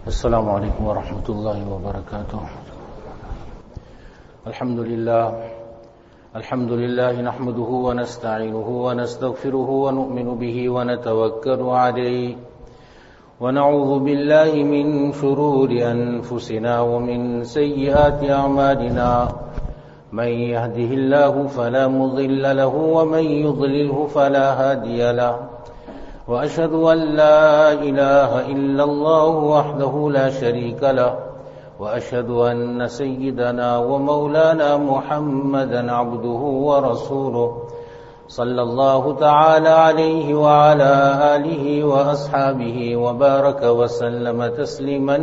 السلام عليكم ورحمة الله وبركاته. الحمد لله نحمده ونستعينه ونستغفره ونؤمن به ونتوكل عليه ونعوذ بالله من شرور أنفسنا ومن سيئات أعمالنا من يهده الله فلا مضل له ومن يضلله فلا هادي له وأشهد أن لا إله إلا الله وحده لا شريك له وأشهد أن سيدنا ومولانا محمدا عبده ورسوله صلى الله تعالى عليه وعلى آله وأصحابه وبارك وسلم تسليما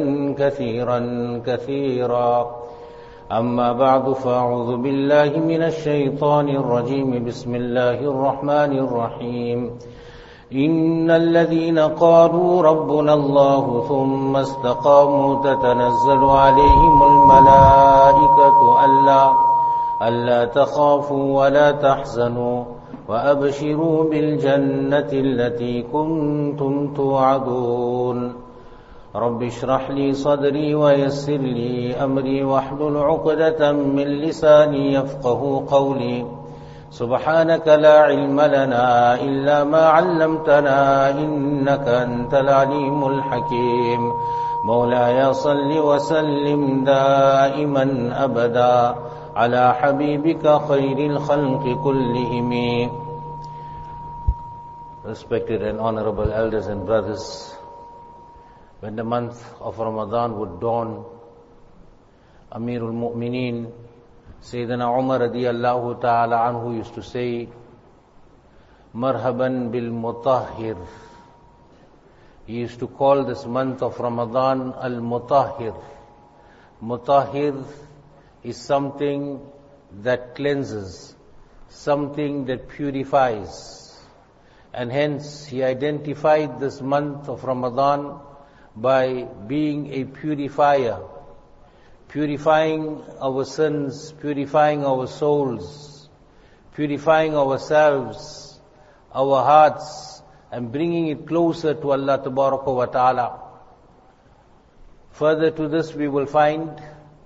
كثيرا أما بعد فأعوذ بالله من الشيطان الرجيم. بسم الله الرحمن الرحيم. إن الذين قالوا ربنا الله ثم استقاموا تتنزل عليهم الملائكة ألا تخافوا ولا تحزنوا وأبشروا بالجنة التي كنتم توعدون. رب اشرح لي صدري ويسر لي أمري واحلل عقدة من لساني يفقه قولي. سبحانك لا علم لنا إلا ما علمتنا إنك أنت العليم الحكيم. مولاي صل وسلم دائما أبدا على حبيبك خير الخلق كلهم. Respected and honorable elders and brothers, when the month of Ramadan would dawn, Amirul Mu'mineen Sayyidina Umar radiyallahu ta'ala anhu used to say, Marhaban bil mutahhir. He used to call this month of Ramadan al-mutahhir. Mutahhir is something that cleanses, something that purifies. And hence he identified this month of Ramadan by being a purifier, purifying our sins, purifying our souls, purifying ourselves, our hearts, and bringing it closer to Allah Tabaraka wa Ta'ala. Further to this we will find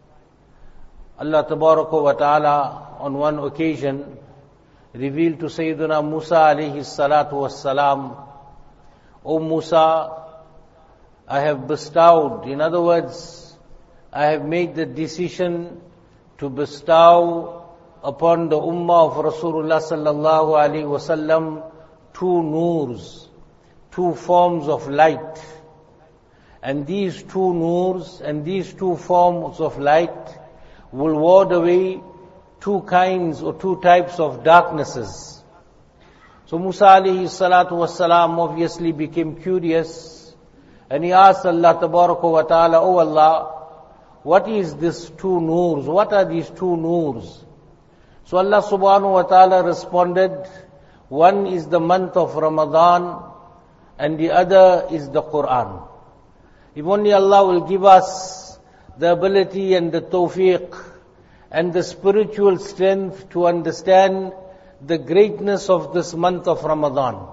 Allah Tabaraka wa Ta'ala on one occasion revealed to Sayyidina Musa alayhi salatu wassalam, O Musa, I have bestowed, in other words, I have made the decision to bestow upon the ummah of Rasulullah sallallahu alaihi wasallam two noors, two forms of light. And these two noors and these two forms of light will ward away two kinds or two types of darknesses. So Musa alayhi salatu wassalam obviously became curious and he asked Allah tabaraka wa ta'ala, O Allah, what is this two noors? What are these two noors? So Allah subhanahu wa ta'ala responded, one is the month of Ramadan and the other is the Quran. If only Allah will give us the ability and the tawfiq and the spiritual strength to understand the greatness of this month of Ramadan.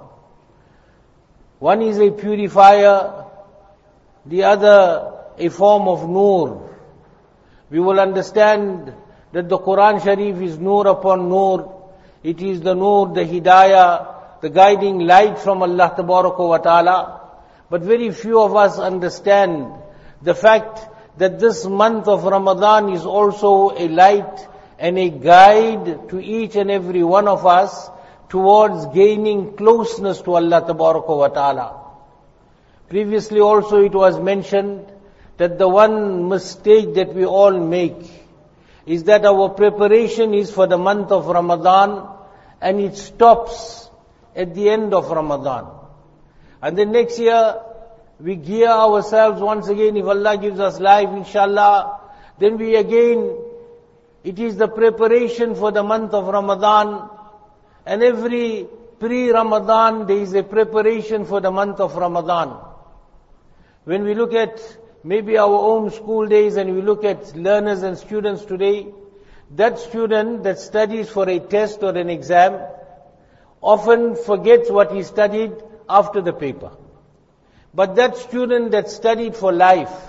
One is a purifier, the other a form of noor. We will understand that the Quran Sharif is noor upon noor. It is the noor, the hidayah, the guiding light from Allah Tabaraka wa Ta'ala. But very few of us understand the fact that this month of Ramadan is also a light and a guide to each and every one of us towards gaining closeness to Allah Tabaraka wa Ta'ala. Previously also it was mentioned that the one mistake that we all make is that our preparation is for the month of Ramadan and it stops at the end of Ramadan. And then next year we gear ourselves once again, if Allah gives us life, inshallah, then we again, it is the preparation for the month of Ramadan, and every pre-Ramadan there is a preparation for the month of Ramadan. When we look at maybe our own school days and we look at learners and students today, that student that studies for a test or an exam often forgets what he studied after the paper. But that student that studied for life,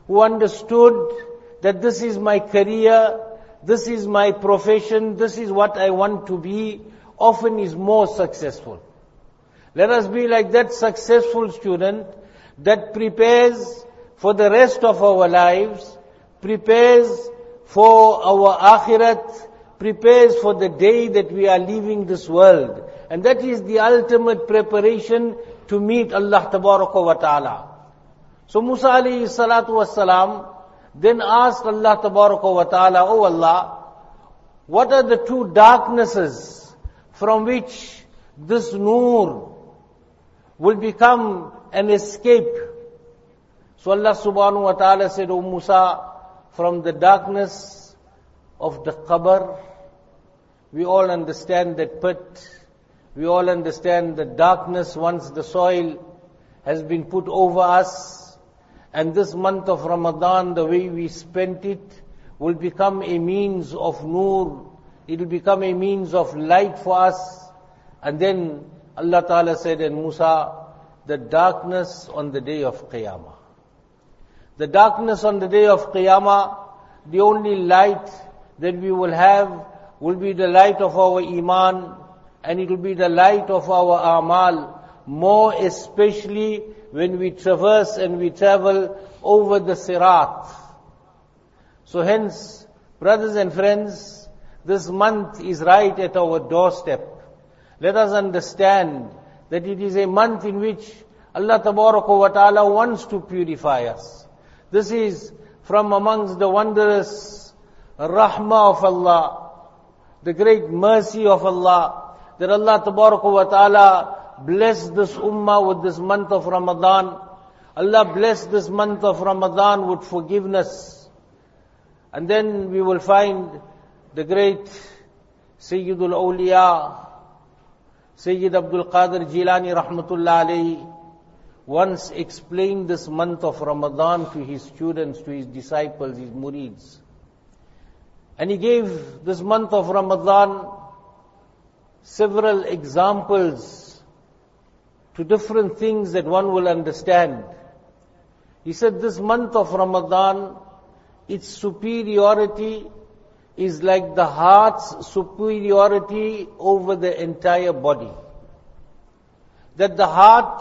who understood that this is my career, this is my profession, this is what I want to be, often is more successful. Let us be like that successful student that prepares for the rest of our lives, prepares for our akhirat, prepares for the day that we are leaving this world. And that is the ultimate preparation to meet Allah Tabaraka wa Ta'ala. So Musa alayhi salatu wassalam then asked Allah Tabaraka wa Ta'ala, "Oh Allah, what are the two darknesses from which this noor will become an escape?" So Allah subhanahu wa ta'ala said, "O Musa, from the darkness of the qabr," we all understand that pit, we all understand the darkness once the soil has been put over us, and this month of Ramadan, the way we spent it, will become a means of noor, it will become a means of light for us. And then Allah Ta'ala said, "And Musa, the darkness on the day of Qiyamah." The darkness on the day of Qiyamah, the only light that we will have will be the light of our iman, and it will be the light of our amal, more especially when we traverse and we travel over the sirat. So hence, brothers and friends, this month is right at our doorstep. Let us understand that it is a month in which Allah Tabaraka wa Ta'ala wants to purify us. This is from amongst the wondrous rahmah of Allah, the great mercy of Allah, that Allah Tabaraka wa Ta'ala bless this ummah with this month of Ramadan. Allah bless this month of Ramadan with forgiveness. And then we will find the great Sayyidul Awliya, Sayyid Abdul Qadir Jilani Rahmatullah Alayhi, once explained this month of Ramadan to his students, to his disciples, his murids. And he gave this month of Ramadan several examples to different things that one will understand. He said this month of Ramadan, its superiority is like the heart's superiority over the entire body. That the heart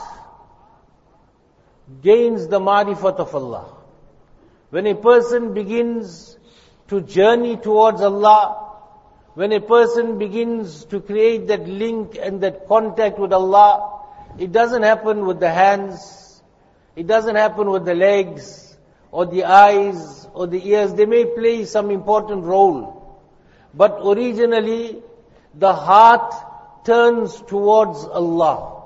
gains the ma'rifat of Allah. When a person begins to journey towards Allah, when a person begins to create that link and that contact with Allah, it doesn't happen with the hands, it doesn't happen with the legs, or the eyes, or the ears. They may play some important role, but originally, the heart turns towards Allah.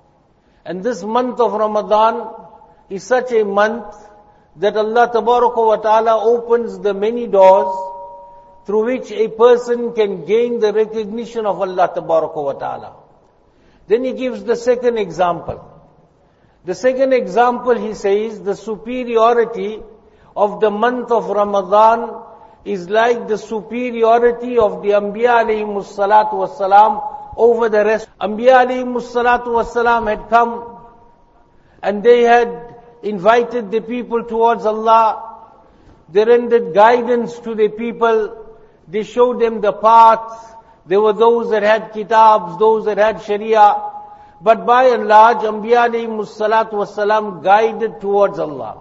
And this month of Ramadan is such a month that Allah Tabaraka wa Ta'ala opens the many doors through which a person can gain the recognition of Allah Tabaraka wa Ta'ala. Then he gives the second example. The second example, he says, the superiority of the month of Ramadan is like the superiority of the Anbiya alayhimus salatu wassalam over the rest. Anbiya alayhimus salatu wassalam had come and they had invited the people towards Allah. They rendered guidance to the people. They showed them the path. There were those that had kitabs, those that had sharia. But by and large, Anbiya alayhimus salatu wassalam guided towards Allah.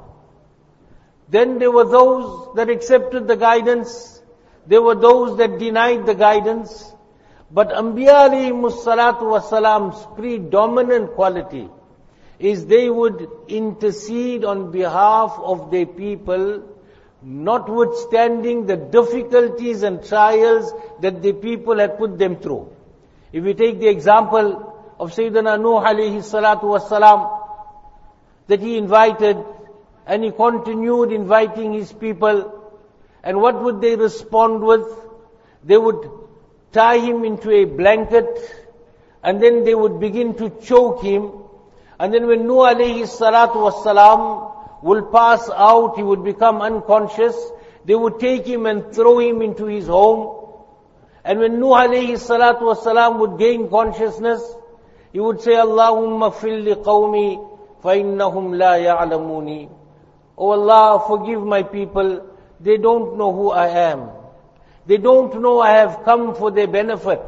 Then there were those that accepted the guidance. There were those that denied the guidance. But Anbiya alayhimus salatu wassalam's predominant quality is they would intercede on behalf of their people, notwithstanding the difficulties and trials that the people had put them through. If we take the example of Sayyidina Nuh alayhi salatu wassalam, that he invited and he continued inviting his people, and what would they respond with? They would tie him into a blanket and then they would begin to choke him. And then when Nuh alayhi salatu wassalam will pass out, he would become unconscious, they would take him and throw him into his home. And when Nuh alayhi salatu wassalam would gain consciousness, he would say, Allahumma fil li qawmi fa innahum la ya'lamuni. "Oh Allah, forgive my people. They don't know who I am. They don't know I have come for their benefit."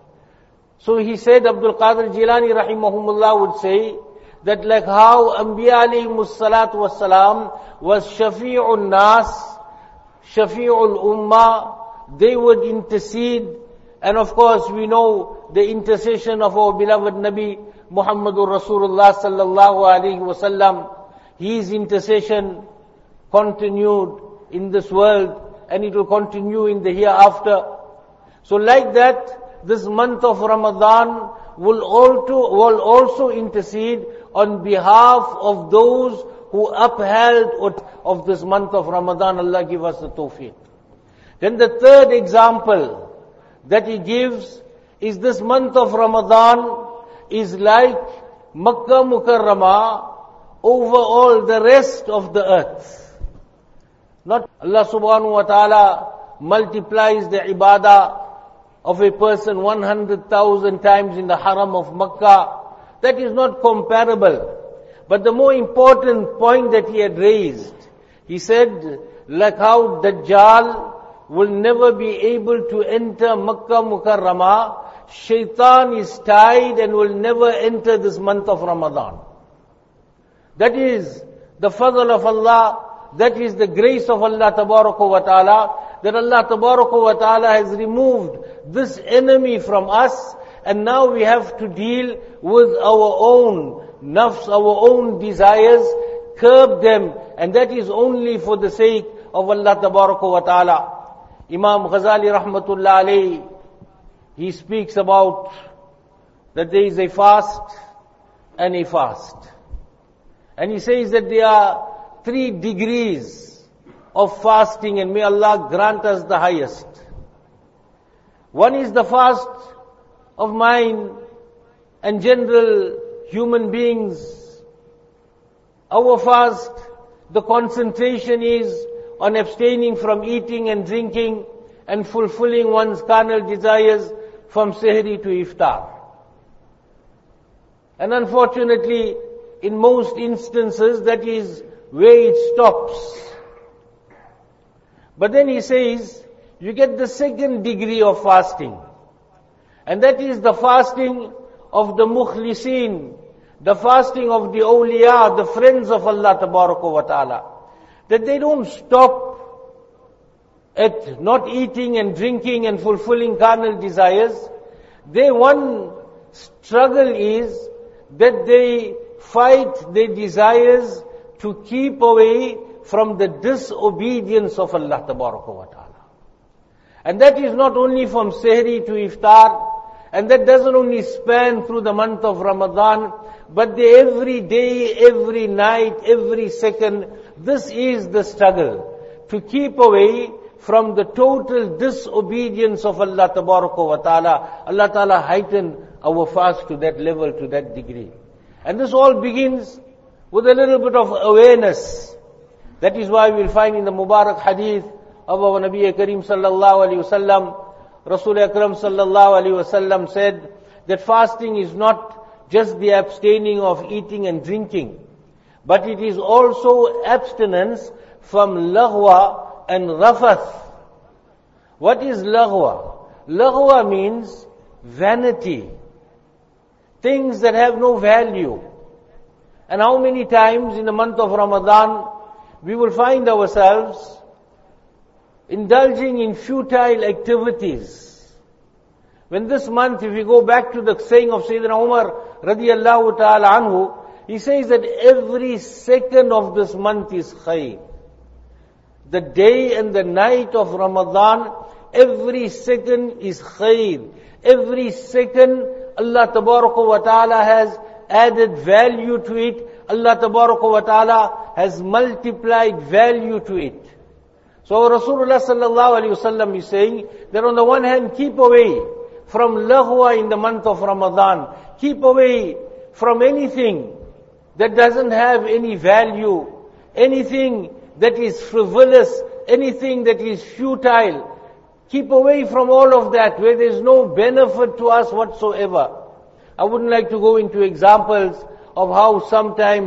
So he said, Abdul Qadir Jilani rahimahumullah would say, that like how Anbiya alayhimus salatu wassalam was Shafi'un Nas, Shafi'ul Ummah, they would intercede. And of course we know the intercession of our beloved Nabi Muhammadur Rasulullah sallallahu alayhi wasallam. His intercession continued in this world and it will continue in the hereafter. So like that, this month of Ramadan will also intercede on behalf of those who upheld of this month of Ramadan. Allah give us the tawfiq. Then the third example that he gives is this month of Ramadan is like Makkah Mukarramah over all the rest of the earth. Not Allah subhanahu wa ta'ala multiplies the ibadah of a person 100,000 times in the haram of Makkah. That is not comparable. But the more important point that he had raised, he said, like how Dajjal will never be able to enter Makkah Mukarramah, Shaitan is tied and will never enter this month of Ramadan. That is the fadl of Allah, that is the grace of Allah Tabaraka wa Ta'ala, that Allah Tabaraka wa Ta'ala has removed this enemy from us, and now we have to deal with our own nafs, our own desires, curb them, and that is only for the sake of Allah Tabaraka wa Ta'ala. Imam Ghazali rahmatullah alayhi, he speaks about that there is a fast and a fast. And he says that there are 3 degrees of fasting, and may Allah grant us the highest. One is the fast of mind and general human beings. Our fast, the concentration is on abstaining from eating and drinking and fulfilling one's carnal desires from Sehri to Iftar. And unfortunately, in most instances, that is where it stops. But then he says, you get the second degree of fasting. And that is the fasting of the mukhlisin, the fasting of the awliya, the friends of Allah Tabaraka wa Ta'ala. That they don't stop at not eating and drinking and fulfilling carnal desires. Their one struggle is that they fight their desires to keep away from the disobedience of Allah Tabaraka wa Ta'ala. And that is not only from Sehri to Iftar, and that doesn't only span through the month of Ramadan, but every day, every night, every second, this is the struggle to keep away from the total disobedience of Allah Tabaraka wa Ta'ala. Allah Ta'ala heightened our fast to that level, to that degree. And this all begins with a little bit of awareness. That is why we'll find in the Mubarak hadith of our Nabi Kareem sallallahu alayhi wasallam, Rasul Akram sallallahu alayhi wasallam said that fasting is not just the abstaining of eating and drinking, but it is also abstinence from laghwa and rafath. What is laghwa? Laghwa means vanity. Things that have no value. And how many times in the month of Ramadan we will find ourselves indulging in futile activities. When this month, if we go back to the saying of Sayyidina Umar radiyallahu ta'ala anhu, he says that every second of this month is khayr. The day and the night of Ramadan, every second is khayr. Every second, Allah Tabaraka wa Ta'ala has added value to it. Allah Tabaraka wa Ta'ala has multiplied value to it. So Rasulullah sallallahu alayhi wasallam is saying that on the one hand, keep away from laghwa in the month of Ramadan. Keep away from anything that doesn't have any value, anything that is frivolous, anything that is futile. Keep away from all of that where there is no benefit to us whatsoever. I wouldn't like to go into examples of how sometimes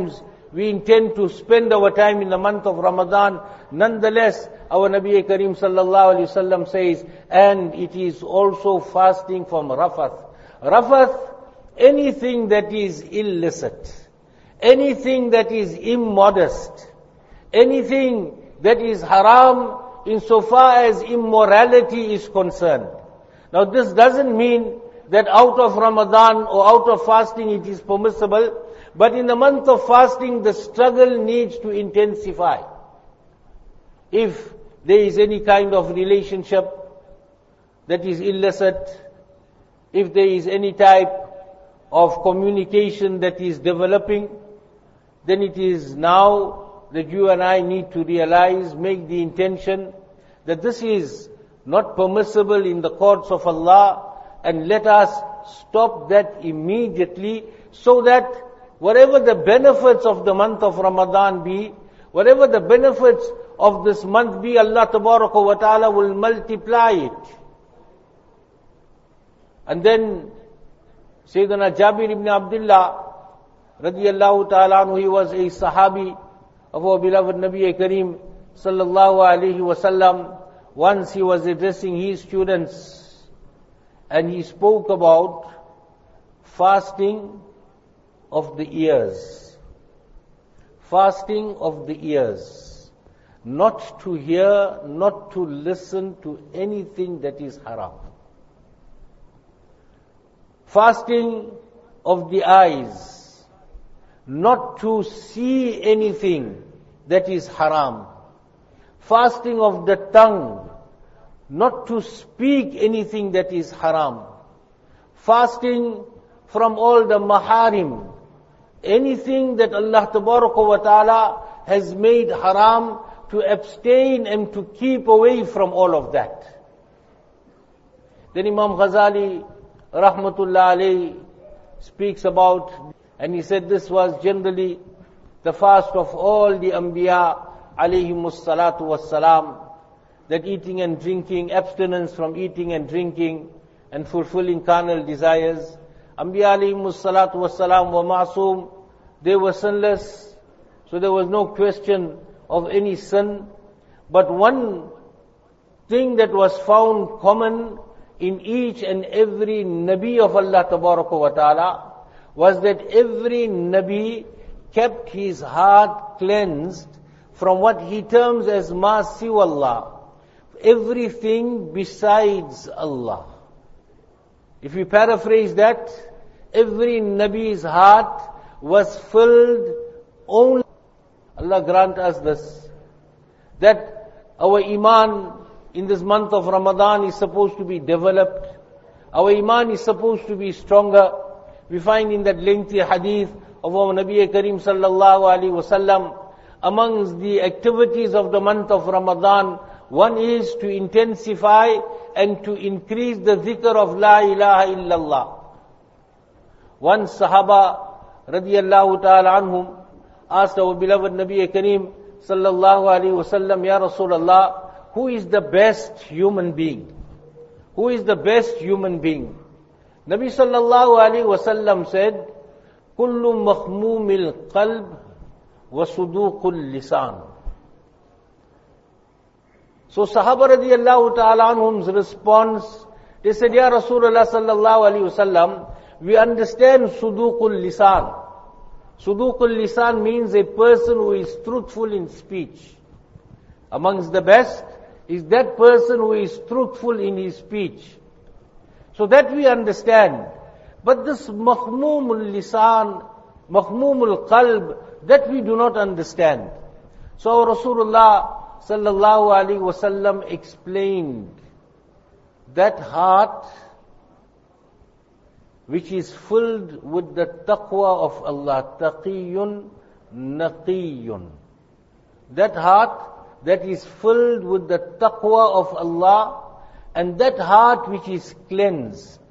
we intend to spend our time in the month of Ramadan. Nonetheless, our Nabi Kareem sallallahu alaihi wasallam says, and it is also fasting from rafath. Rafath, anything that is illicit, anything that is immodest, anything that is haram insofar as immorality is concerned. Now this doesn't mean that out of Ramadan or out of fasting it is permissible, but in the month of fasting the struggle needs to intensify. If there is any kind of relationship that is illicit, if there is any type of communication that is developing, then it is now that you and I need to realize, make the intention that this is not permissible in the courts of Allah, and let us stop that immediately, so that whatever the benefits of the month of Ramadan be, whatever the benefits of this month be, Allah Tabaraka wa Ta'ala will multiply it. And then Sayyidina Jabir ibn Abdullah radiyallahu ta'ala anhu, he was a sahabi of our beloved Nabi Kareem sallallahu alayhi wasallam. Once he was addressing his students and he spoke about fasting of the ears. Fasting of the ears. Not to hear, not to listen to anything that is haram. Fasting of the eyes. Not to see anything that is haram. Fasting of the tongue. Not to speak anything that is haram. Fasting from all the maharim. Anything that Allah Tabaraka wa Ta'ala has made haram, to abstain and to keep away from all of that. Then Imam Ghazali rahmatullah alayhi speaks about, and he said this was generally the fast of all the Anbiya alayhimus salatu wassalam, that eating and drinking, abstinence from eating and drinking and fulfilling carnal desires. Anbiya alayhimus salatu wassalam were ma'soom, they were sinless, so there was no question of any sin. But one thing that was found common in each and every Nabi of Allah Tabaraka wa Ta'ala was that every Nabi kept his heart cleansed from what he terms as ma siwa Allah, everything besides Allah. If we paraphrase that, every Nabi's heart was filled only. Allah grant us this, that our iman in this month of Ramadan is supposed to be developed. Our iman is supposed to be stronger. We find in that lengthy hadith of our Nabi Kareem sallallahu alaihi wasallam, amongst the activities of the month of Ramadan, one is to intensify and to increase the dhikr of La ilaha illallah. One Sahaba radiyallahu ta'ala anhum asked our beloved Nabi Kareem sallallahu alaihi wasallam, Ya Rasulullah, who is the best human being? Who is the best human being? Nabi sallallahu alaihi wasallam said, Kullu makhmumil qalb wa suduqul lisan. So Sahaba radiyallahu ta'ala anhum's response, they said, Ya Rasulullah sallallahu alaihi wasallam, we understand suduqul lisan. Suduqul lisan means a person who is truthful in speech. Amongst the best is that person who is truthful in his speech. So that we understand. But this makhmumul lisan, makhmumul qalb, that we do not understand. So Rasulullah sallallahu alaihi wasallam explained that heart which is filled with the taqwa of Allah, taqiyun naqiyun. That heart that is filled with the taqwa of Allah, and that heart which is cleansed.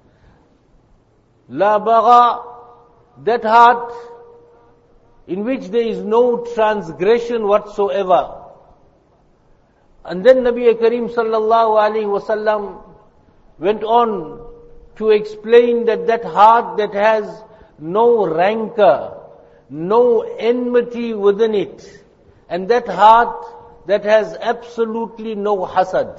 La bagha, that heart in which there is no transgression whatsoever. And then Nabi Kareem sallallahu alaihi wasallam went on to explain that that heart that has no rancor, no enmity within it, and that heart that has absolutely no hasad.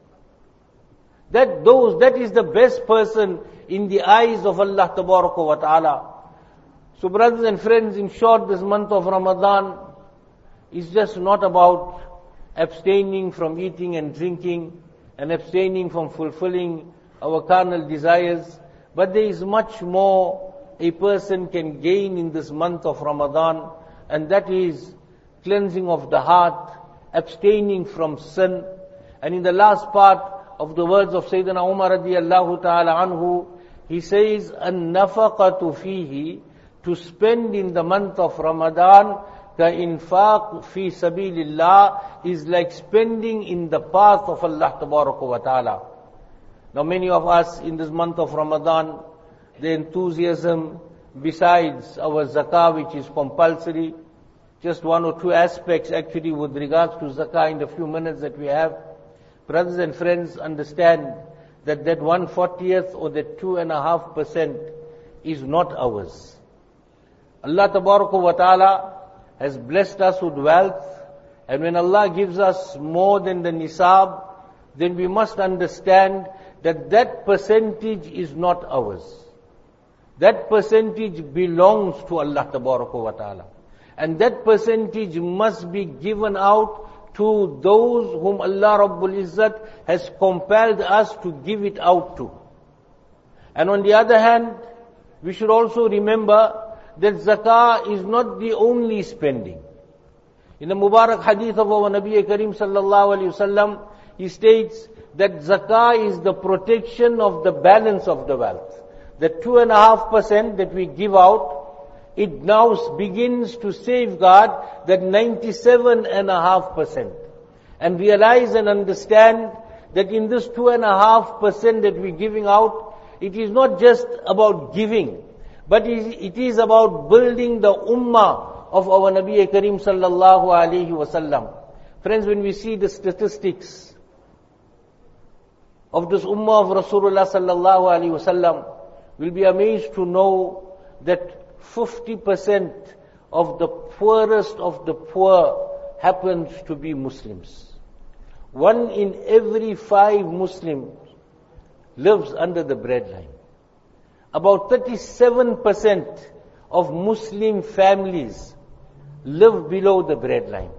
That is the best person in the eyes of Allah Tabaraka wa Ta'ala. So brothers and friends, in short, this month of Ramadan is just not about abstaining from eating and drinking and abstaining from fulfilling our carnal desires, but there is much more a person can gain in this month of Ramadan, and that is cleansing of the heart, abstaining from sin. And in the last part of the words of Sayyidina Umar radiyallahu ta'ala anhu, he says, "An-nafaqatu fihi," to spend in the month of Ramadan, the infaq fi sabilillah, is like spending in the path of Allah Tabaraka wa Ta'ala. Now many of us in this month of Ramadan, the enthusiasm, besides our zakah which is compulsory, just one or two aspects actually with regards to zakah in the few minutes that we have. Brothers and friends, understand that 1/40th or that 2.5% is not ours. Allah Tabaraka wa Ta'ala has blessed us with wealth, and when Allah gives us more than the nisab, then we must understand that percentage is not ours. That percentage belongs to Allah Tabaraka wa Ta'ala. And that percentage must be given out to those whom Allah Rabbul Izzat has compelled us to give it out to. And on the other hand, we should also remember that zakah is not the only spending. In the Mubarak hadith of our Nabi Karim sallallahu alayhi wasallam, he states that zakah is the protection of the balance of the wealth. The 2.5% that we give out, it now begins to safeguard that 97.5%. And realize and understand that in this 2.5% that we're giving out, it is not just about giving, but it is about building the ummah of our Nabi Karim sallallahu alayhi wasallam. Friends, when we see the statistics of this ummah of Rasulullah sallallahu alayhi wasallam, we'll be amazed to know that 50% of the poorest of the poor happens to be Muslims. 1 in every 5 Muslims lives under the breadline. About 37% of Muslim families live below the breadline.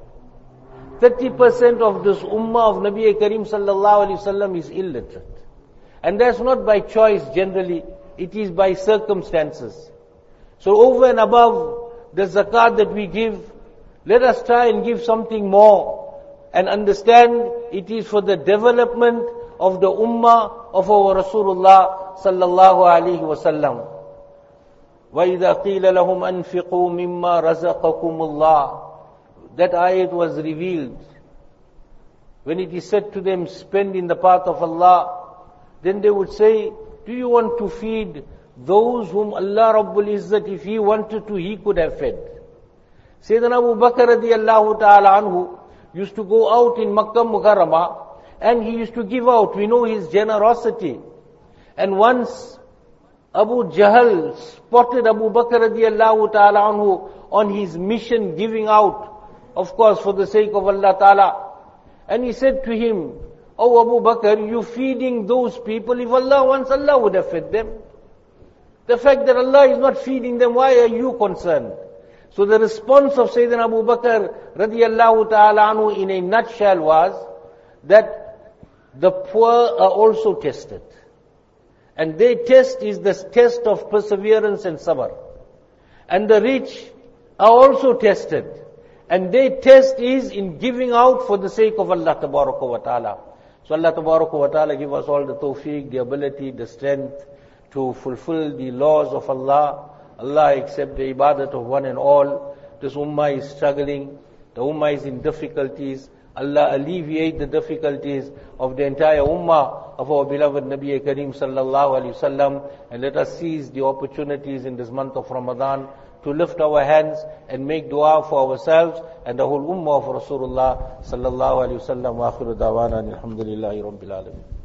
30% of this ummah of Nabi Karim sallallahu alaihi wasallam is illiterate. And that's not by choice generally, it is by circumstances. So over and above the zakat that we give, let us try and give something more and understand it is for the development of the ummah of our Rasulullah sallallahu alaihi wasallam. وَإِذَا قِيلَ لَهُمْ أَنْفِقُوا مِمَّا رَزَقَكُمُ اللَّهُ. That ayat was revealed. When it is said to them, spend in the path of Allah, then they would say, do you want to feed those whom Allah Rabbul Izzat, if He wanted to, He could have fed? Sayyidina Abu Bakr radiyallahu ta'ala anhu used to go out in Makkah Mukarramah, and he used to give out. We know his generosity. And once Abu Jahl spotted Abu Bakr radiyallahu ta'ala anhu on his mission giving out, of course for the sake of Allah ta'ala. And he said to him, "Oh Abu Bakr, you feeding those people, if Allah wants, Allah would have fed them. The fact that Allah is not feeding them, why are you concerned?" So the response of Sayyidina Abu Bakr radiyallahu ta'ala anhu in a nutshell was that the poor are also tested. And their test is the test of perseverance and sabr. And the rich are also tested. And their test is in giving out for the sake of Allah Tabaraka wa Ta'ala. So Allah Tabaraka wa Ta'ala give us all the tawfiq, the ability, the strength to fulfill the laws of Allah. Allah accept the ibadat of one and all. This ummah is struggling. The ummah is in difficulties. Allah alleviate the difficulties of the entire ummah of our beloved Nabi Karim sallallahu alaihi wasallam, and let us seize the opportunities in this month of Ramadan to lift our hands and make dua for ourselves and the whole ummah of Rasulullah sallallahu alaihi wasallam. Wa akhiru da'wana alhamdulillahi rabbil alamin.